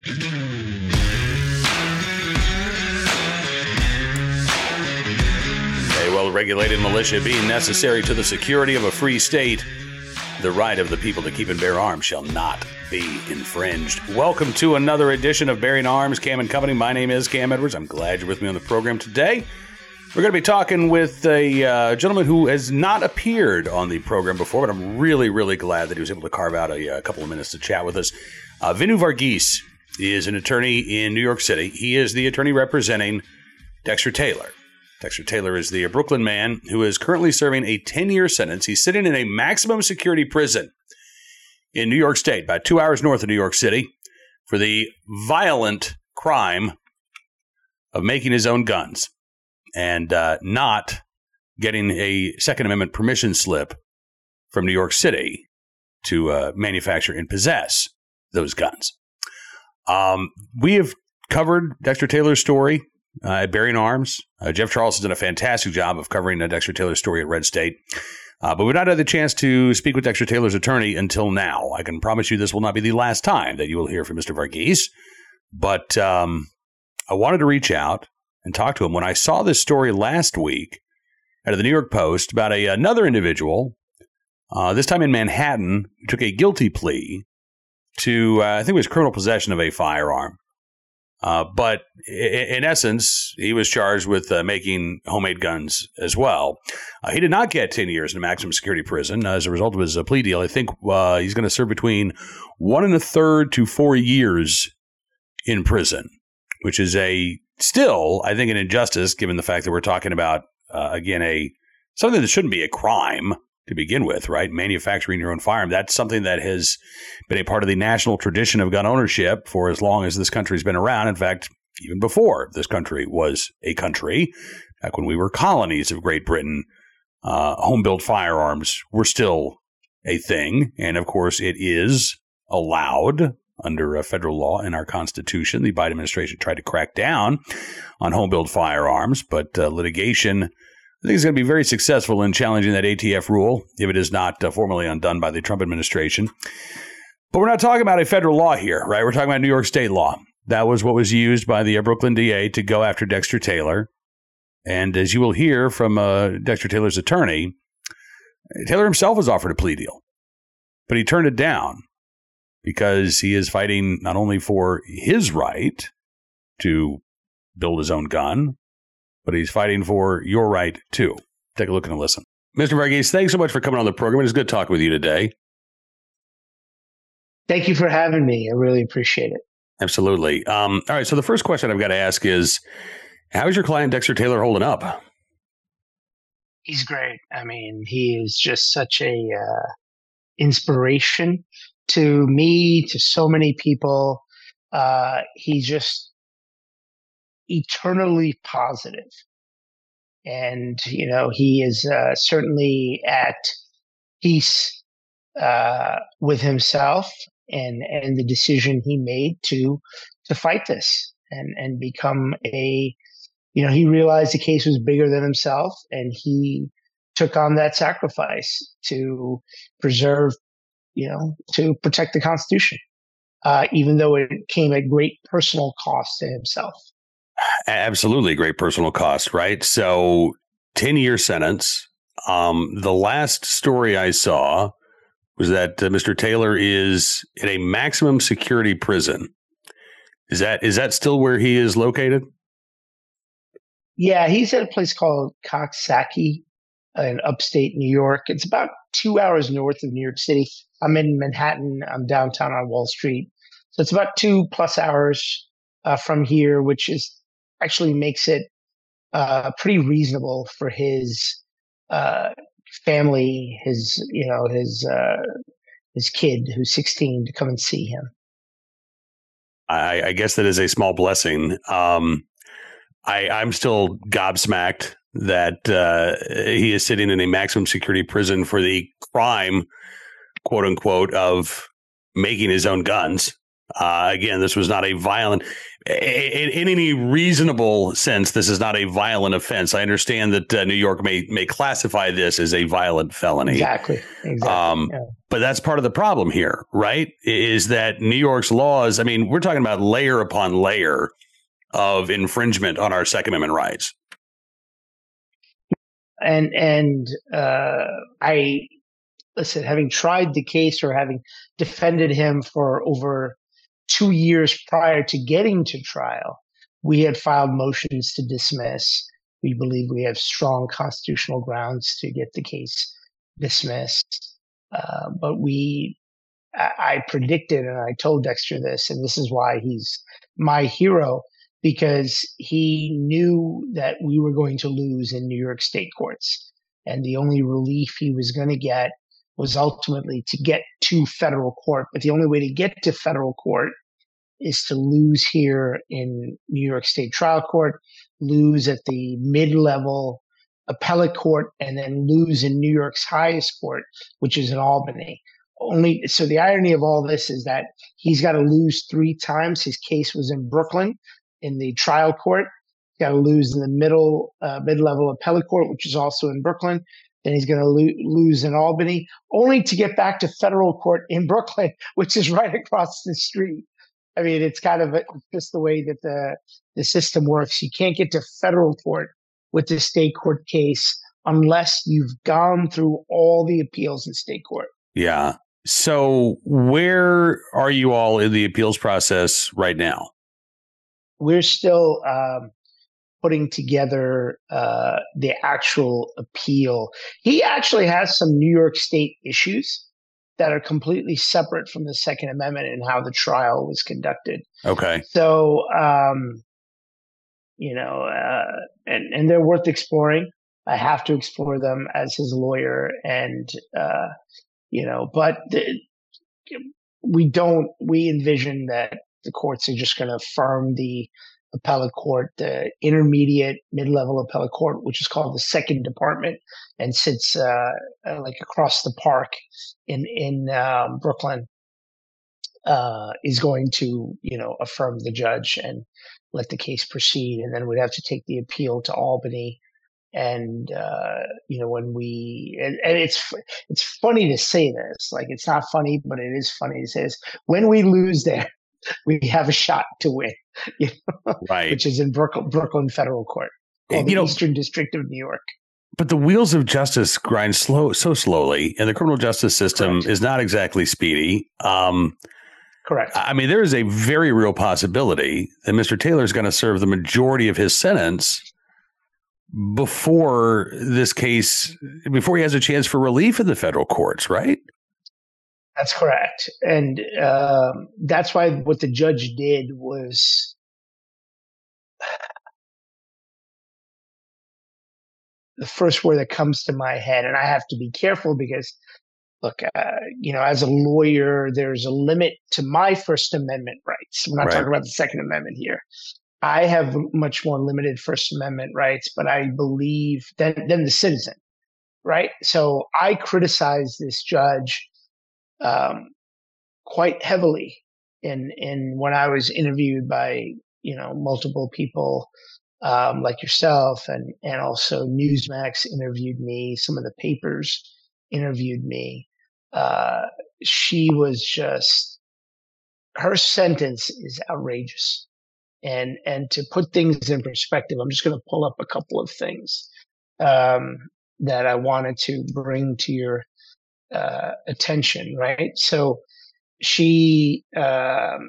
A well-regulated militia being necessary to the security of a free state, the right of the people to keep and bear arms shall not be infringed. Welcome to another edition of Bearing Arms, Cam and Company. My name is Cam Edwards. I'm glad you're with me on the program today. We're going to be talking with a gentleman who has not appeared on the program before, but I'm really, really glad that he was able to carve out a couple of minutes to chat with us. Vinu Varghese is an attorney in New York City. He is the attorney representing Dexter Taylor. Dexter Taylor is the Brooklyn man who is currently serving a 10-year sentence. He's sitting in a maximum security prison in New York State, about 2 hours north of New York City, for the violent crime of making his own guns and not getting a Second Amendment permission slip from New York City to manufacture and possess those guns. We have covered Dexter Taylor's story at Bearing Arms. Jeff Charles has done a fantastic job of covering Dexter Taylor's story at Red State. But we've not had the chance to speak with Dexter Taylor's attorney until now. I can promise you this will not be the last time that you will hear from Mr. Varghese. But I wanted to reach out and talk to him when I saw this story last week out of the New York Post about another individual, this time in Manhattan, who took a guilty plea to, I think it was criminal possession of a firearm. But in essence, he was charged with making homemade guns as well. He did not get 10 years in a maximum security prison as a result of his plea deal. I think he's going to serve between 1 1/3 to 4 years in prison, which is still, I think, an injustice given the fact that we're talking about, again, something that shouldn't be a crime to begin with, right? Manufacturing your own firearm. That's something that has been a part of the national tradition of gun ownership for as long as this country's been around. In fact, even before this country was a country, back when we were colonies of Great Britain, home-built firearms were still a thing. And of course, it is allowed under federal law in our Constitution. The Biden administration tried to crack down on home-built firearms, but litigation, I think, is going to be very successful in challenging that ATF rule if it is not formally undone by the Trump administration. But we're not talking about a federal law here, right? We're talking about New York State law. That was what was used by the Brooklyn DA to go after Dexter Taylor. And as you will hear from Dexter Taylor's attorney, Taylor himself was offered a plea deal, but he turned it down because he is fighting not only for his right to build his own gun, but he's fighting for your right too. Take a look and listen. Mr. Varghese, thanks so much for coming on the program. It was good talking with you today. Thank you for having me. I really appreciate it. Absolutely. All right. So the first question I've got to ask is, how is your client Dexter Taylor holding up? He's great. I mean, he is just such a inspiration to me, to so many people. He's just eternally positive. And, he is certainly at peace with himself and the decision he made to fight this and become he realized the case was bigger than himself, and he took on that sacrifice to preserve, to protect the Constitution, even though it came at great personal cost to himself. Absolutely great personal cost, right? So 10-year sentence. The last story I saw was that Mr. Taylor is in a maximum security prison. Is that still where he is located? Yeah, he's at a place called Coxsackie in upstate New York. It's about 2 hours north of New York City. I'm in Manhattan. I'm downtown on Wall Street. So it's about 2+ hours from here, which actually makes it pretty reasonable for his family, his kid who's 16 to come and see him. I guess that is a small blessing. I'm still gobsmacked that he is sitting in a maximum security prison for the crime, quote unquote, of making his own guns. Again, this was not a violent. in any reasonable sense, this is not a violent offense. I understand that New York may classify this as a violent felony. Exactly. Yeah. But that's part of the problem here, right? Is that New York's laws, I mean, we're talking about layer upon layer of infringement on our Second Amendment rights. And listen, having tried the case or having defended him for over 2 years prior to getting to trial, we had filed motions to dismiss. We believe we have strong constitutional grounds to get the case dismissed. But I predicted, and I told Dexter this, and this is why he's my hero, because he knew that we were going to lose in New York state courts. And the only relief he was going to get was ultimately to get to federal court. But the only way to get to federal court is to lose here in New York State trial court, lose at the mid-level appellate court, and then lose in New York's highest court, which is in Albany. So the irony of all this is that he's got to lose 3 times. His case was in Brooklyn in the trial court. He's got to lose in the mid-level appellate court, which is also in Brooklyn. Then he's going to lose in Albany, only to get back to federal court in Brooklyn, which is right across the street. I mean, it's kind of just the way that the system works. You can't get to federal court with the state court case unless you've gone through all the appeals in state court. Yeah. So where are you all in the appeals process right now? We're still putting together the actual appeal. He actually has some New York State issues that are completely separate from the Second Amendment and how the trial was conducted. Okay. So, and they're worth exploring. I have to explore them as his lawyer, and but we envision that the courts are just going to affirm the appellate court, the intermediate mid-level appellate court, which is called the Second Department and sits like across the park in Brooklyn, is going to, affirm the judge and let the case proceed. And then we'd have to take the appeal to Albany. And, it's funny to say this, like, it's not funny, but it is funny to say this. When we lose there, we have a shot to win, right? Which is in Brooklyn Federal Court, called the Eastern District of New York. But the wheels of justice grind so slowly, and the criminal justice system is not exactly speedy. Correct. I mean, there is a very real possibility that Mr. Taylor is going to serve the majority of his sentence before he has a chance for relief in the federal courts, right? That's correct. And that's why what the judge did was the first word that comes to my head. And I have to be careful because, look, as a lawyer, there's a limit to my First Amendment rights. We're not talking about the Second Amendment here. I have much more limited First Amendment rights, but I believe than the citizen, right? So I criticize this judge quite heavily in when I was interviewed by multiple people like yourself, and also Newsmax interviewed me. Some of the papers interviewed me. She was just, her sentence is outrageous. And to put things in perspective, I'm just going to pull up a couple of things that I wanted to bring to your attention, right? So she, let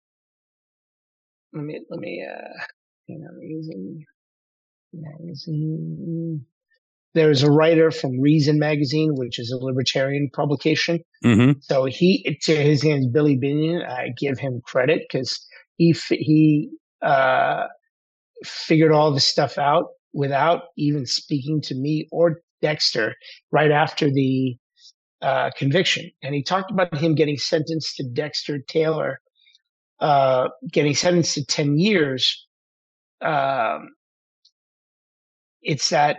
me, Reason Magazine. There's a writer from Reason Magazine, which is a libertarian publication. Mm-hmm. So his name's Billy Binion. I give him credit because he figured all this stuff out without even speaking to me or Dexter right after the conviction. And he talked about him getting sentenced to Dexter Taylor, getting sentenced to 10 years. It's that,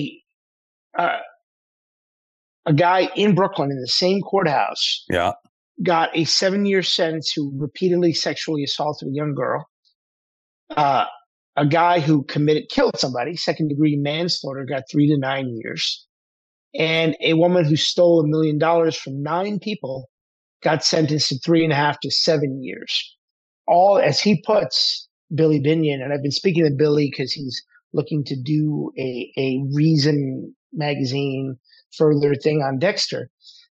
a guy in Brooklyn in the same courthouse got a 7-year sentence who repeatedly sexually assaulted a young girl. Uh, a guy who killed somebody, second-degree manslaughter, got 3 to 9 years. And a woman who stole $1 million from 9 people got sentenced to 3.5 to 7 years. All, as he puts, Billy Binion, and I've been speaking to Billy because he's looking to do a Reason magazine further thing on Dexter,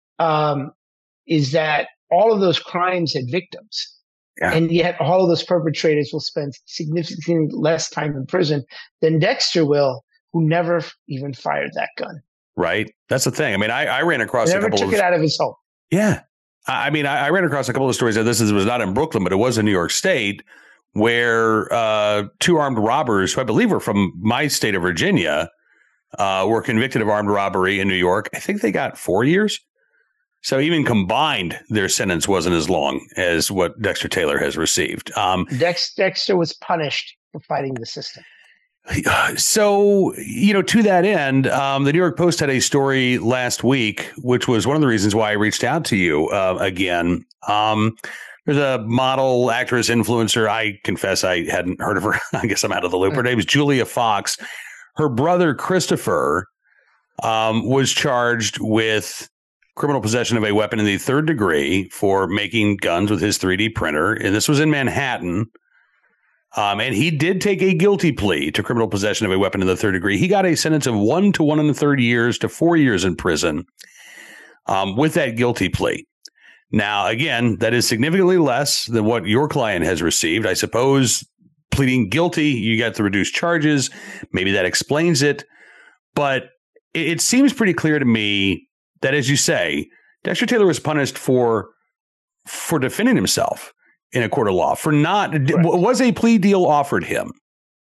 is that all of those crimes had victims. Yeah. And yet all of those perpetrators will spend significantly less time in prison than Dexter will, who never even fired that gun. Right. That's the thing. I mean, I ran across a couple took it out of his home. Yeah. I mean, I ran across a couple of stories that this was not in Brooklyn, but it was in New York State, where 2 armed robbers, who I believe were from my state of Virginia, were convicted of armed robbery in New York. I think they got 4 years. So even combined, their sentence wasn't as long as what Dexter Taylor has received. Dexter was punished for fighting the system. So, to that end, the New York Post had a story last week, which was one of the reasons why I reached out to you again. There's a model, actress, influencer. I confess I hadn't heard of her. I guess I'm out of the loop. Her name is Julia Fox. Her brother, Christopher, was charged with criminal possession of a weapon in the 3rd degree for making guns with his 3D printer. And this was in Manhattan. And he did take a guilty plea to criminal possession of a weapon in the 3rd degree. He got a sentence of 1 to 1 1/3 years to 4 years in prison with that guilty plea. Now, again, that is significantly less than what your client has received. I suppose pleading guilty, you got the reduced charges. Maybe that explains it. But it seems pretty clear to me that, as you say, Dexter Taylor was punished for defending himself in a court of law, for not, right. Was a plea deal offered him?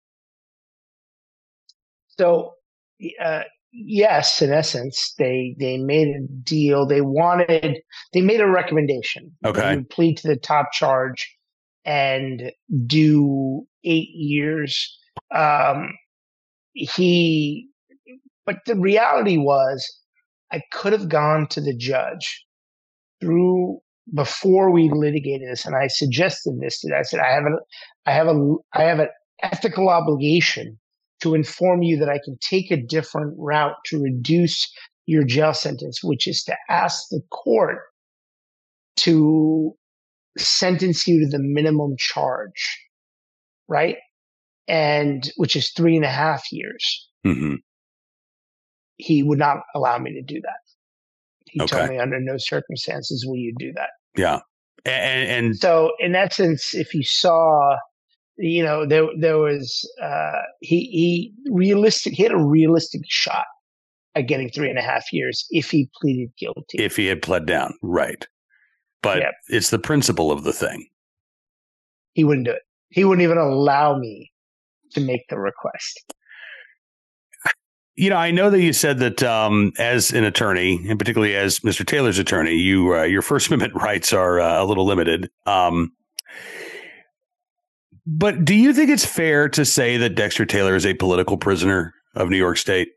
So, yes, in essence, they made a deal. They made a recommendation. Okay. They would plead to the top charge and do 8 years. But the reality was, I could have gone to the judge before we litigated this, and I suggested this to them. I said, I have an ethical obligation to inform you that I can take a different route to reduce your jail sentence, which is to ask the court to sentence you to the minimum charge, right? And which is 3.5 years. Mm-hmm. He would not allow me to do that. He Okay. told me under no circumstances will you do that. Yeah. And so in essence, if you saw, there was, he had a realistic shot at getting 3.5 years if he pleaded guilty. If he had pled down. Right. But It's the principle of the thing. He wouldn't do it. He wouldn't even allow me to make the request. I know that you said that as an attorney, and particularly as Mr. Taylor's attorney, your First Amendment rights are a little limited. But do you think it's fair to say that Dexter Taylor is a political prisoner of New York State?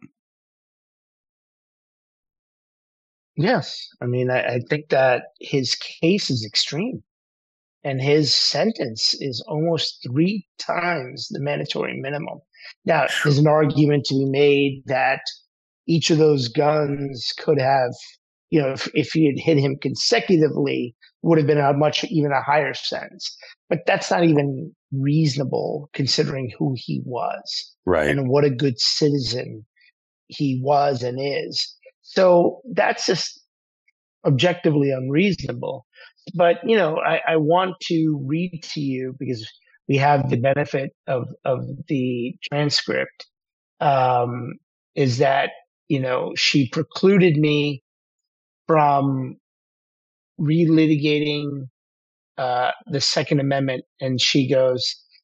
Yes. I mean, I think that his case is extreme. And his sentence is almost 3 times the mandatory minimum. Now, there's an argument to be made that each of those guns could have, if you had hit him consecutively, would have been even a higher sentence. But that's not even reasonable considering who he was. Right. And what a good citizen he was and is. So that's just objectively unreasonable. But, I want to read to you, because we have the benefit of the transcript, is that, she precluded me from relitigating the Second Amendment. And she goes,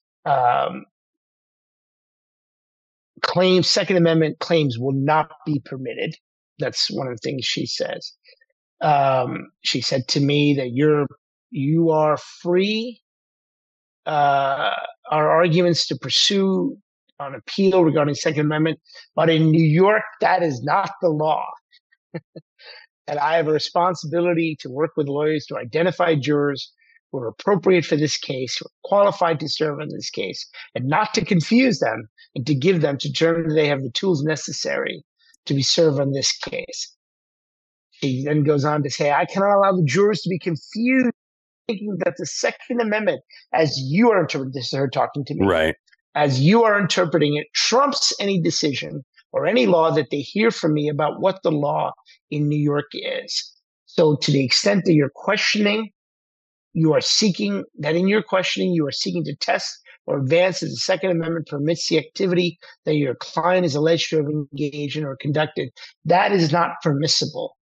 Second Amendment claims will not be permitted. That's one of the things she says. She said to me that you are free, our arguments to pursue on appeal regarding Second Amendment, but in New York, that is not the law. And I have a responsibility to work with lawyers to identify jurors who are appropriate for this case, who are qualified to serve on this case, and not to confuse them and to give them to determine that they have the tools necessary to be served on this case. He then goes on to say, I cannot allow the jurors to be confused, thinking that the Second Amendment, as you are interpreting, this is her talking to me, right, as you are interpreting it, trumps any decision or any law that they hear from me about what the law in New York is. So to the extent that you're questioning, you are seeking to test or advance as the Second Amendment permits the activity that your client is alleged to have engaged in or conducted. That is not permissible.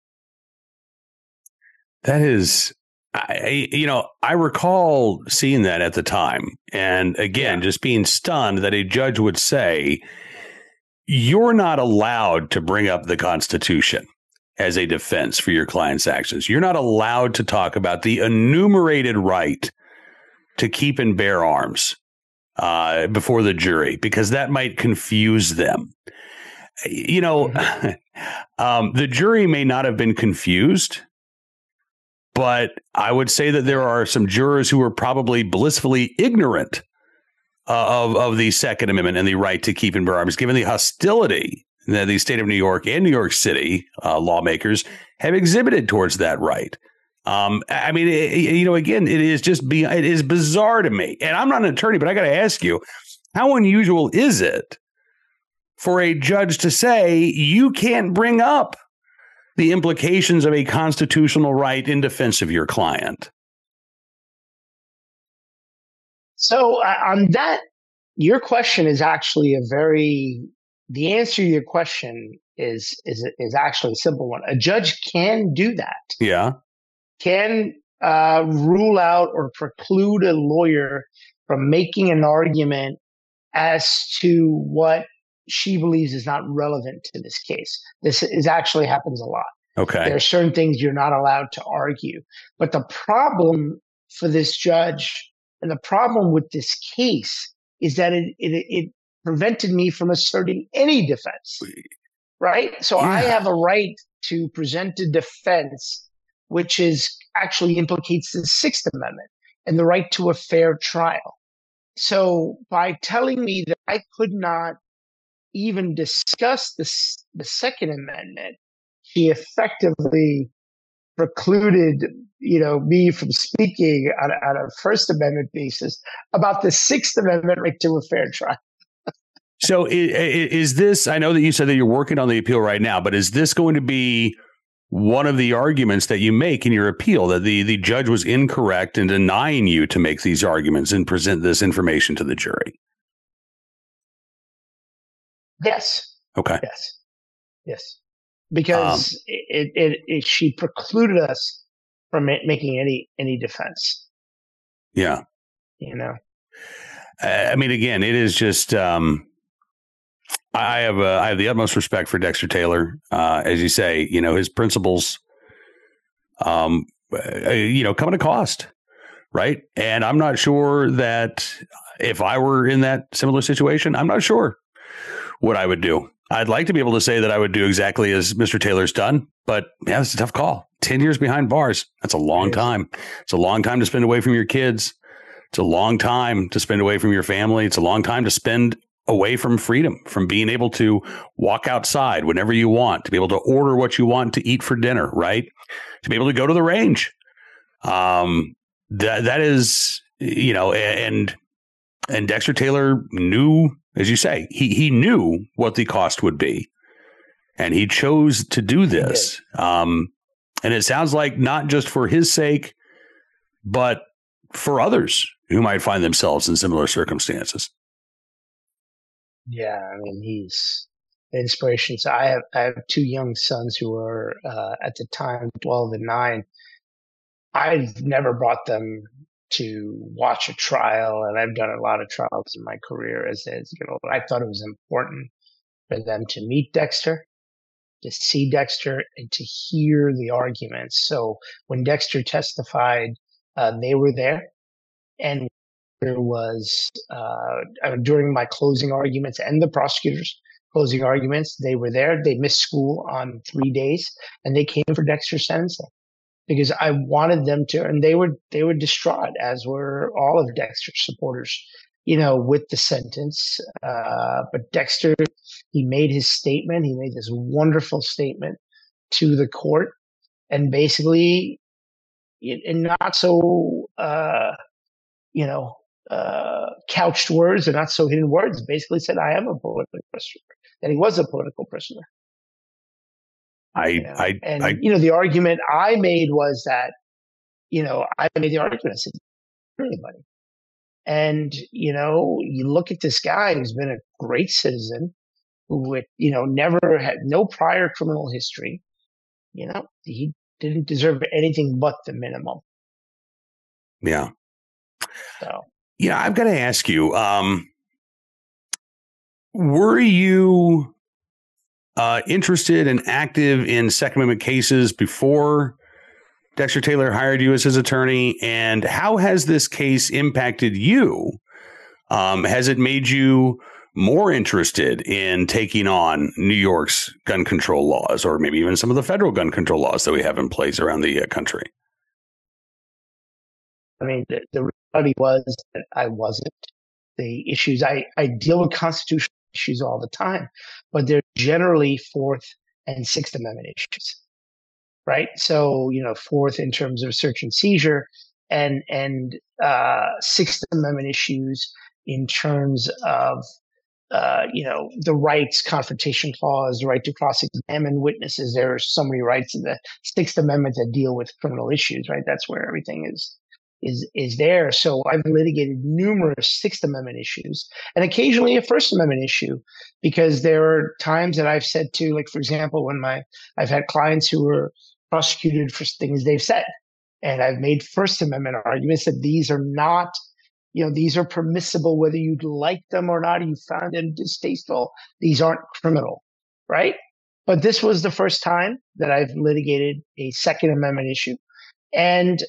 that is, I recall seeing that at the time. And again, just being stunned that a judge would say, you're not allowed to bring up the Constitution as a defense for your client's actions. You're not allowed to talk about the enumerated right to keep and bear arms before the jury, because that might confuse them. The jury may not have been confused, but I would say that there are some jurors who are probably blissfully ignorant of the Second Amendment and the right to keep and bear arms, given the hostility that the state of New York and New York City lawmakers have exhibited towards that right. Again, it is bizarre to me. And I'm not an attorney, but I got to ask you, how unusual is it for a judge to say you can't bring up the implications of a constitutional right in defense of your client? So on that, your question is actually the answer to your question is actually a simple one. A judge can do that. Yeah. Can rule out or preclude a lawyer from making an argument as to what she believes is not relevant to this case. This actually happens a lot. Okay. There are certain things you're not allowed to argue. But the problem for this judge and the problem with this case is that it prevented me from asserting any defense, right? So I have a right to present a defense which actually implicates the Sixth Amendment and the right to a fair trial. So by telling me that I could not even discuss the Second Amendment, she effectively precluded, me from speaking on a First Amendment basis about the Sixth Amendment right to a fair trial. So is this, I know that you said that you're working on the appeal right now, but is this going to be one of the arguments that you make in your appeal, that the judge was incorrect in denying you to make these arguments and present this information to the jury? Yes. Okay. Yes. Because she precluded us from making any defense. Yeah. Again, it is just, I have the utmost respect for Dexter Taylor. As you say, his principles, come at a cost, right? And I'm not sure that if I were in that similar situation, I'm not sure what I would do. I'd like to be able to say that I would do exactly as Mr. Taylor's done, but yeah, it's a tough call. 10 years behind bars. That's a long time. It's a long time to spend away from your kids. It's a long time to spend away from your family. It's a long time to spend away from freedom, from being able to walk outside whenever you want, to be able to order what you want to eat for dinner, right? To be able to go to the range. That is, and Dexter Taylor knew, as you say, he knew what the cost would be, and he chose to do this. And it sounds like not just for his sake, but for others who might find themselves in similar circumstances. Yeah, he's an inspiration. So I have two young sons who are at the time 12 and 9. I've never brought them to watch a trial, and I've done a lot of trials in my career as I thought it was important for them to meet Dexter, to see Dexter, and to hear the arguments. So when Dexter testified, they were there, and there was during my closing arguments and the prosecutors closing arguments. They were there. They missed school on 3 days, and they came for Dexter's sentencing because I wanted them to, and they were distraught, as were all of Dexter's supporters, with the sentence. But Dexter, he made his statement. He made this wonderful statement to the court, and basically, in not so, couched words and not so hidden words, basically said, I am a political prisoner, that he was a political prisoner. The argument I made was that, I made the argument, I said, anybody. And, you look at this guy who's been a great citizen, who, never had no prior criminal history, he didn't deserve anything but the minimum. Yeah. So. I've got to ask you, were you interested and active in Second Amendment cases before Dexter Taylor hired you as his attorney? And how has this case impacted you? Has it made you more interested in taking on New York's gun control laws, or maybe even some of the federal gun control laws that we have in place around the country? I mean, the reality was that I wasn't. The issues, I deal with constitutional issues all the time, but they're generally Fourth and Sixth Amendment issues, right? So, Fourth in terms of search and seizure, and Sixth Amendment issues in terms of, the rights, confrontation clause, the right to cross-examine witnesses. There are so many rights in the Sixth Amendment that deal with criminal issues, right? That's where everything is there. So I've litigated numerous Sixth Amendment issues and occasionally a First Amendment issue, because there are times that I've said to, like, for example, when I've had clients who were prosecuted for things they've said, and I've made First Amendment arguments that these are not, these are permissible whether you like them or not, you found them distasteful. These aren't criminal, right? But this was the first time that I've litigated a Second Amendment issue. And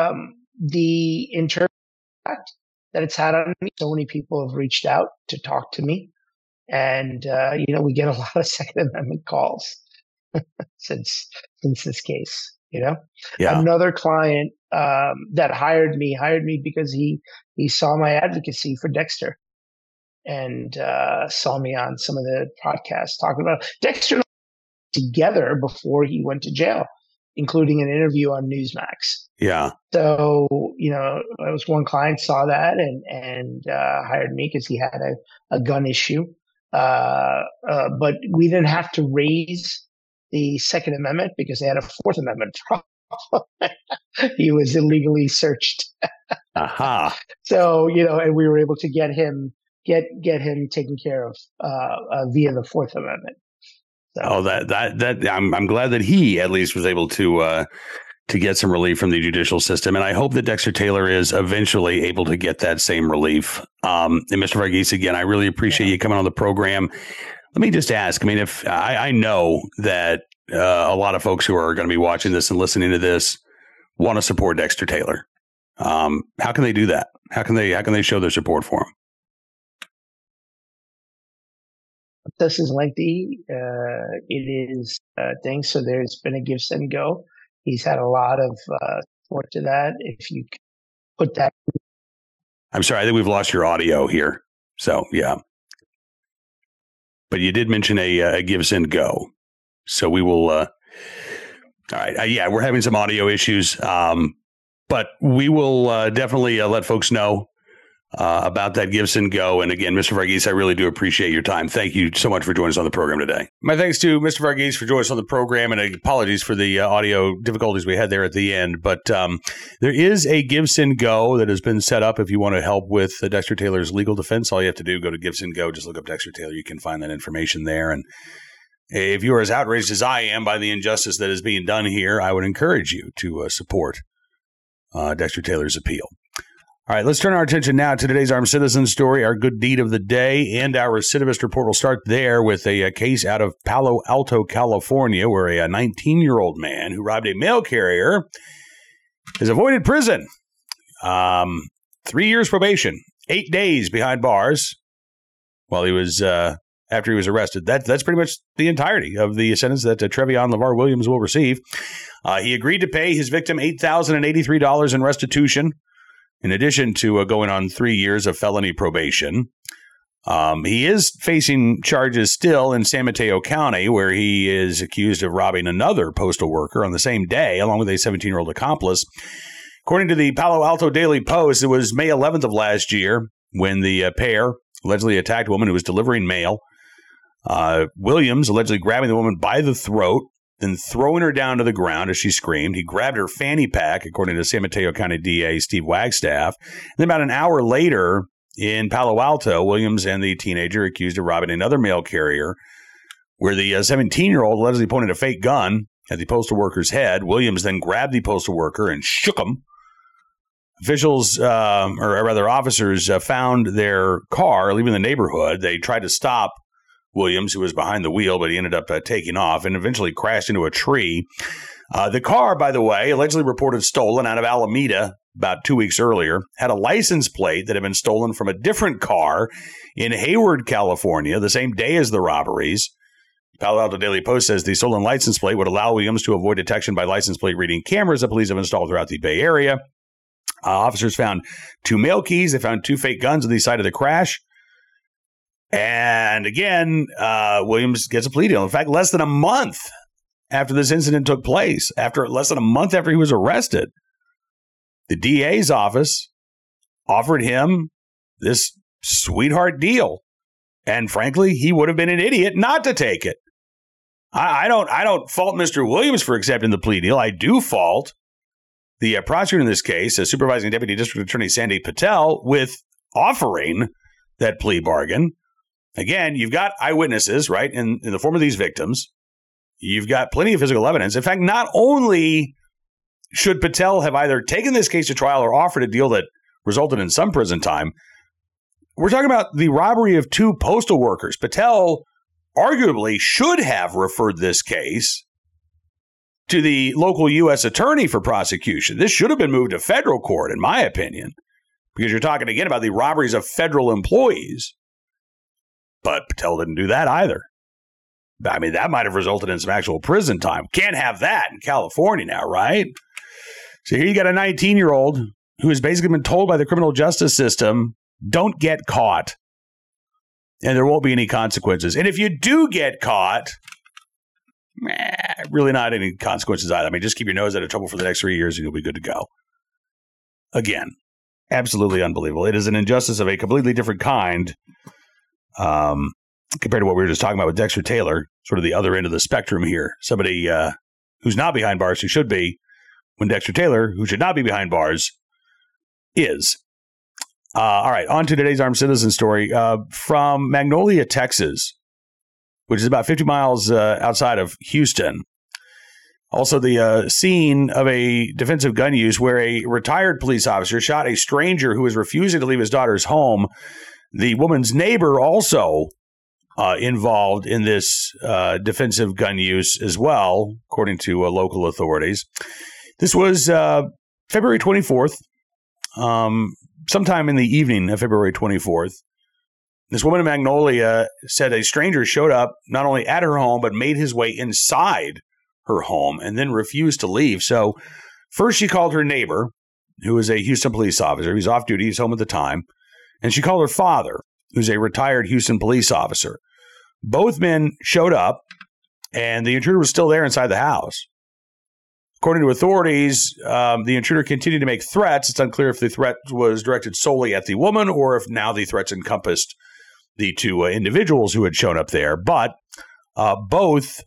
the internal impact that it's had on me. So many people have reached out to talk to me, and we get a lot of Second Amendment calls since this case. Yeah. Another client that hired me because he saw my advocacy for Dexter, and saw me on some of the podcasts talking about Dexter together before he went to jail, including an interview on Newsmax. Yeah. So, I was one client saw that and hired me because he had a gun issue. But we didn't have to raise the Second Amendment because they had a Fourth Amendment problem. He was illegally searched. Aha. So, and we were able to get him taken care of via the Fourth Amendment. So. I'm glad that he at least was able to get some relief from the judicial system, and I hope that Dexter Taylor is eventually able to get that same relief. And Mr. Varghese, again, I really appreciate you coming on the program. Let me just ask. I mean, if I know that a lot of folks who are going to be watching this and listening to this want to support Dexter Taylor, how can they do that? How can they show their support for him? This is lengthy. It is things. So there's been a Give, Send, Go. He's had a lot of support to that. If you put that. I'm sorry, I think we've lost your audio here. So, yeah. But you did mention a Give, Send, Go. So we will. All right. We're having some audio issues. But we will definitely let folks know about that Give, Send, Go. And again, Mr. Varghese, I really do appreciate your time. Thank you so much for joining us on the program today. My thanks to Mr. Varghese for joining us on the program, and apologies for the audio difficulties we had there at the end. But there is a Give, Send, Go that has been set up if you want to help with Dexter Taylor's legal defense. All you have to do, go to Give, Send, Go, just look up Dexter Taylor. You can find that information there. And if you are as outraged as I am by the injustice that is being done here, I would encourage you to support Dexter Taylor's appeal. All right, let's turn our attention now to today's Armed Citizen story, our good deed of the day, and our recidivist report. We'll start there with a case out of Palo Alto, California, where a 19-year-old man who robbed a mail carrier has avoided prison. 3 years probation, 8 days behind bars while he was after he was arrested. That's pretty much the entirety of the sentence that Trevion LeVar Williams will receive. He agreed to pay his victim $8,083 in restitution, in addition to going on 3 years of felony probation. He is facing charges still in San Mateo County, where he is accused of robbing another postal worker on the same day, along with a 17-year-old accomplice. According to the Palo Alto Daily Post, it was May 11th of last year when the pair allegedly attacked a woman who was delivering mail. Williams allegedly grabbing the woman by the throat, then throwing her down to the ground as she screamed. He grabbed her fanny pack, according to San Mateo County DA Steve Wagstaff. And then about an hour later in Palo Alto, Williams and the teenager accused of robbing another mail carrier, where the 17-year-old allegedly pointed a fake gun at the postal worker's head. Williams then grabbed the postal worker and shook him. Officials, or rather officers, found their car leaving the neighborhood. They tried to stop Williams, who was behind the wheel, but he ended up taking off and eventually crashed into a tree. The car, by the way, allegedly reported stolen out of Alameda about 2 weeks earlier, had a license plate that had been stolen from a different car in Hayward, California, the same day as the robberies. Palo Alto Daily Post says the stolen license plate would allow Williams to avoid detection by license plate reading cameras that police have installed throughout the Bay Area. Officers found 2 mail keys. They found 2 fake guns on the side of the crash. And again, Williams gets a plea deal. In fact, less than a month after this incident took place, less than a month after he was arrested, the DA's office offered him this sweetheart deal. And frankly, he would have been an idiot not to take it. I don't fault Mr. Williams for accepting the plea deal. I do fault the prosecutor in this case, Supervising Deputy District Attorney Sandy Patel, with offering that plea bargain. Again, you've got eyewitnesses, right, in the form of these victims. You've got plenty of physical evidence. In fact, not only should Patel have either taken this case to trial or offered a deal that resulted in some prison time, we're talking about the robbery of 2 postal workers. Patel arguably should have referred this case to the local U.S. attorney for prosecution. This should have been moved to federal court, in my opinion, because you're talking again about the robberies of federal employees. But Patel didn't do that either. I mean, that might have resulted in some actual prison time. Can't have that in California now, right? So here you got a 19-year-old who has basically been told by the criminal justice system, don't get caught, and there won't be any consequences. And if you do get caught, really not any consequences either. I mean, just keep your nose out of trouble for the next 3 years and you'll be good to go. Again, absolutely unbelievable. It is an injustice of a completely different kind compared to what we were just talking about with Dexter Taylor, sort of the other end of the spectrum here. Somebody who's not behind bars, who should be, when Dexter Taylor, who should not be behind bars, is. All right, on to today's Armed Citizen story from Magnolia, Texas, which is about 50 miles outside of Houston. Also, the scene of a defensive gun use where a retired police officer shot a stranger who was refusing to leave his daughter's home. The woman's neighbor also involved in this defensive gun use as well, according to local authorities. This was February 24th, sometime in the evening of February 24th. This woman in Magnolia said a stranger showed up not only at her home, but made his way inside her home and then refused to leave. So first she called her neighbor, who is a Houston police officer. He's off duty. He's home at the time. And she called her father, who's a retired Houston police officer. Both men showed up, and the intruder was still there inside the house. According to authorities, the intruder continued to make threats. It's unclear if the threat was directed solely at the woman or if now the threats encompassed the 2 individuals who had shown up there. But both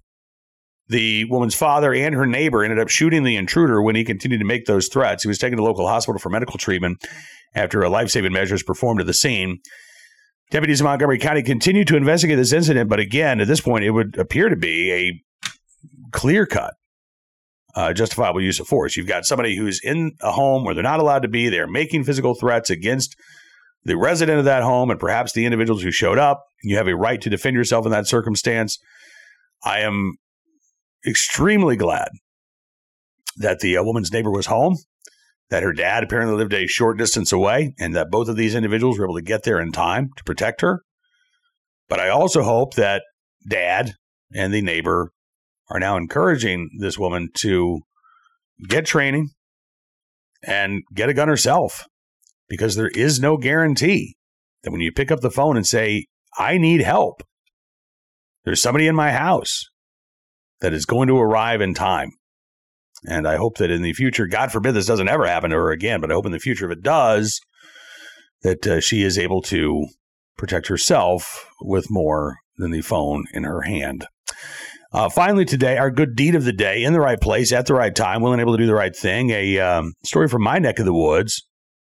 the woman's father and her neighbor ended up shooting the intruder when he continued to make those threats. He was taken to a local hospital for medical treatment after life-saving measures performed at the scene. Deputies in Montgomery County continued to investigate this incident, but again, at this point, it would appear to be a clear-cut justifiable use of force. You've got somebody who's in a home where they're not allowed to be. They're making physical threats against the resident of that home and perhaps the individuals who showed up. You have a right to defend yourself in that circumstance. I am extremely glad that the woman's neighbor was home, that her dad apparently lived a short distance away, and that both of these individuals were able to get there in time to protect her. But I also hope that dad and the neighbor are now encouraging this woman to get training and get a gun herself, because there is no guarantee that when you pick up the phone and say, I need help, there's somebody in my house that is going to arrive in time. And I hope that in the future, God forbid this doesn't ever happen to her again, but I hope in the future, if it does, that she is able to protect herself with more than the phone in her hand. Finally today, our good deed of the day, in the right place, at the right time, willing and able to do the right thing. A story from my neck of the woods.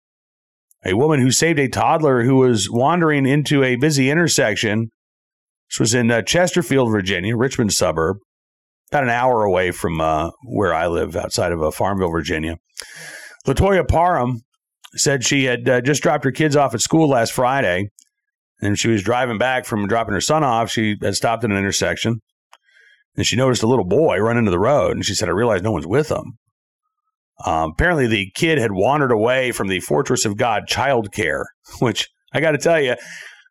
A woman who saved a toddler who was wandering into a busy intersection. This was in Chesterfield, Virginia, Richmond suburb, about an hour away from where I live, outside of Farmville, Virginia. Latoya Parham said she had just dropped her kids off at school last Friday, and she was driving back from dropping her son off. She had stopped at an intersection, and she noticed a little boy run into the road, and she said, I realized no one's with him. Apparently, the kid had wandered away from the Fortress of God child care, which I got to tell you,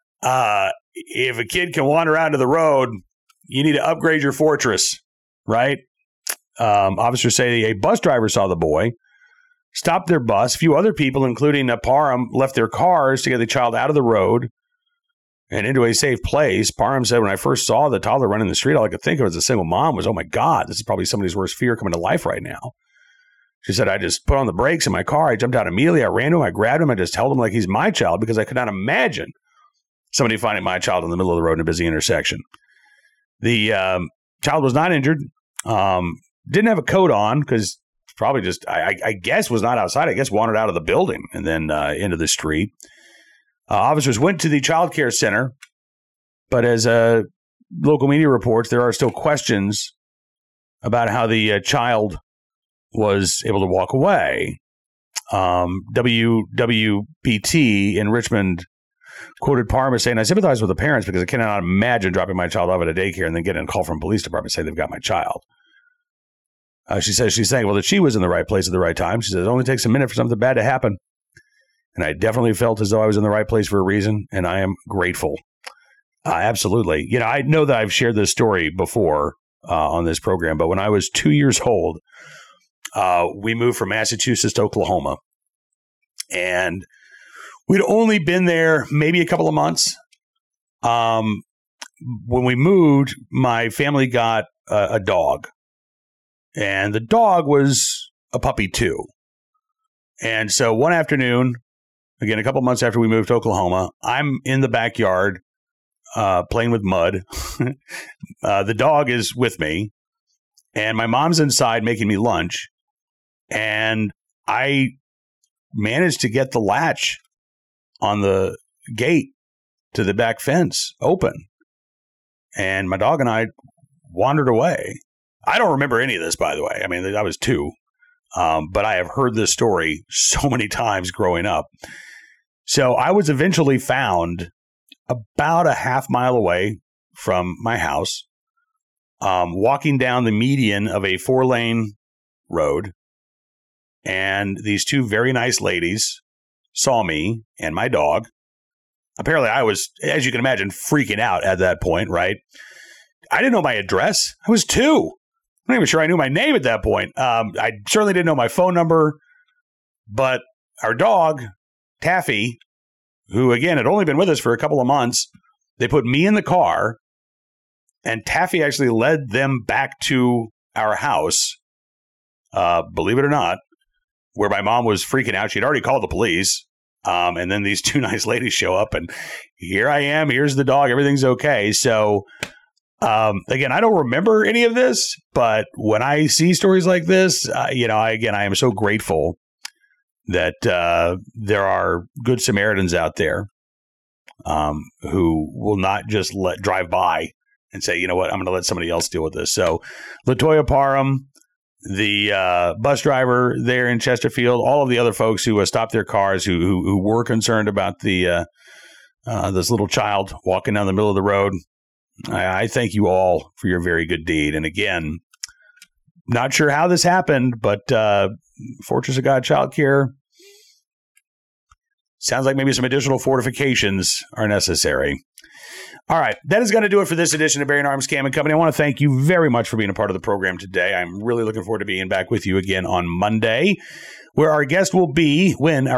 if a kid can wander out into the road, you need to upgrade your fortress, right? Officers say a bus driver saw the boy, stopped their bus. A few other people, including Parham, left their cars to get the child out of the road and into a safe place. Parham said, when I first saw the toddler running the street, all I could think of as a single mom was, oh my God, this is probably somebody's worst fear coming to life right now. She said, I just put on the brakes in my car. I jumped out immediately. I ran to him. I grabbed him. I just held him like he's my child, because I could not imagine somebody finding my child in the middle of the road in a busy intersection. The child was not injured. Didn't have a coat on, because probably just, I guess, was not outside. I guess wandered out of the building and then into the street. Officers went to the child care center, but as local media reports, there are still questions about how the child was able to walk away. WWPT in Richmond quoted Parham as saying, I sympathize with the parents because I cannot imagine dropping my child off at a daycare and then getting a call from the police department saying they've got my child. She says she's saying, well, that she was in the right place at the right time. She says, it only takes a minute for something bad to happen. And I definitely felt as though I was in the right place for a reason, and I am grateful. Absolutely. You know, I know that I've shared this story before on this program, but when I was 2 years old, we moved from Massachusetts to Oklahoma, and we'd only been there maybe a couple of months. When we moved, my family got a dog, and the dog was a puppy too. And so one afternoon, again, a couple of months after we moved to Oklahoma, I'm in the backyard playing with mud. The dog is with me, and my mom's inside making me lunch. And I managed to get the latch on the gate to the back fence open. And my dog and I wandered away. I don't remember any of this, by the way. I mean, I was 2. But I have heard this story so many times growing up. So I was eventually found about a half mile away from my house, walking down the median of a 4-lane road. And these 2 very nice ladies saw me and my dog. Apparently, I was, as you can imagine, freaking out at that point, right? I didn't know my address. I was 2. I'm not even sure I knew my name at that point. I certainly didn't know my phone number. But our dog, Taffy, who, again, had only been with us for a couple of months, they put me in the car, and Taffy actually led them back to our house, believe it or not, where my mom was freaking out. She'd already called the police. And then these 2 nice ladies show up, and here I am. Here's the dog. Everything's okay. So, again, I don't remember any of this, but when I see stories like this, I am so grateful that there are good Samaritans out there who will not just drive by and say, you know what, I'm going to let somebody else deal with this. So Latoya Parham, the bus driver there in Chesterfield, all of the other folks who stopped their cars, who were concerned about the this little child walking down the middle of the road, I thank you all for your very good deed. And again, not sure how this happened, but Fortress of God Child Care, Sounds like maybe some additional fortifications are necessary. All right, that is going to do it for this edition of Bearing Arms Cam and Company. I want to thank you very much for being a part of the program today. I'm really looking forward to being back with you again on Monday, where our guest will be,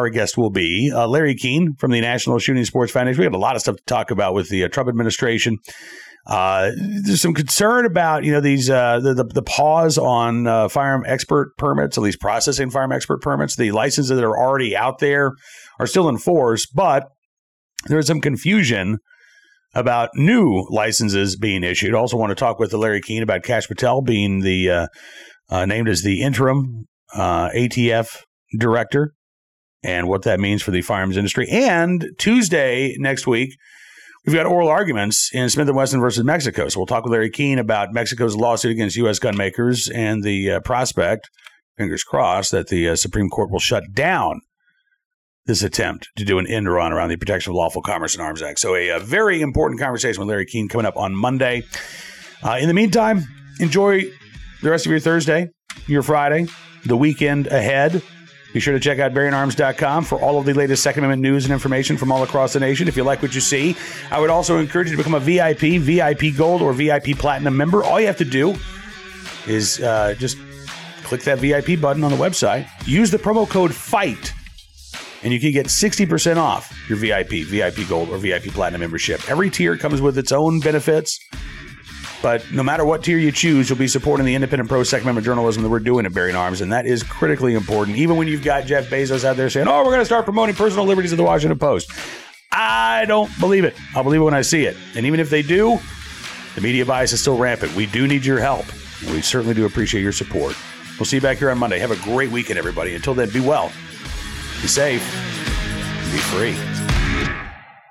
Larry Keane from the National Shooting Sports Foundation. We have a lot of stuff to talk about with the Trump administration. There's some concern about, these the pause on firearm expert permits, at least processing firearm expert permits. The licenses that are already out there are still in force, but there is some confusion about new licenses being issued. Also want to talk with Larry Keane about Kash Patel being the named as the interim ATF director and what that means for the firearms industry. And Tuesday next week, we've got oral arguments in Smith & Wesson versus Mexico. So we'll talk with Larry Keane about Mexico's lawsuit against U.S. gun makers and the prospect, fingers crossed, that the Supreme Court will shut down this attempt to do an end run around the Protection of Lawful Commerce and Arms Act. So a very important conversation with Larry Keane coming up on Monday. In the meantime, enjoy the rest of your Thursday, your Friday, the weekend ahead. Be sure to check out BearingArms.com for all of the latest Second Amendment news and information from all across the nation. If you like what you see, I would also encourage you to become a VIP Gold, or VIP Platinum member. All you have to do is just click that VIP button on the website. Use the promo code FIGHT, and you can get 60% off your VIP Gold, or VIP Platinum membership. Every tier comes with its own benefits. But no matter what tier you choose, you'll be supporting the independent pro-Second Amendment journalism that we're doing at Bearing Arms, and that is critically important. Even when you've got Jeff Bezos out there saying, we're going to start promoting personal liberties of the Washington Post. I don't believe it. I'll believe it when I see it. And even if they do, the media bias is still rampant. We do need your help, and we certainly do appreciate your support. We'll see you back here on Monday. Have a great weekend, everybody. Until then, be well, be safe, be free.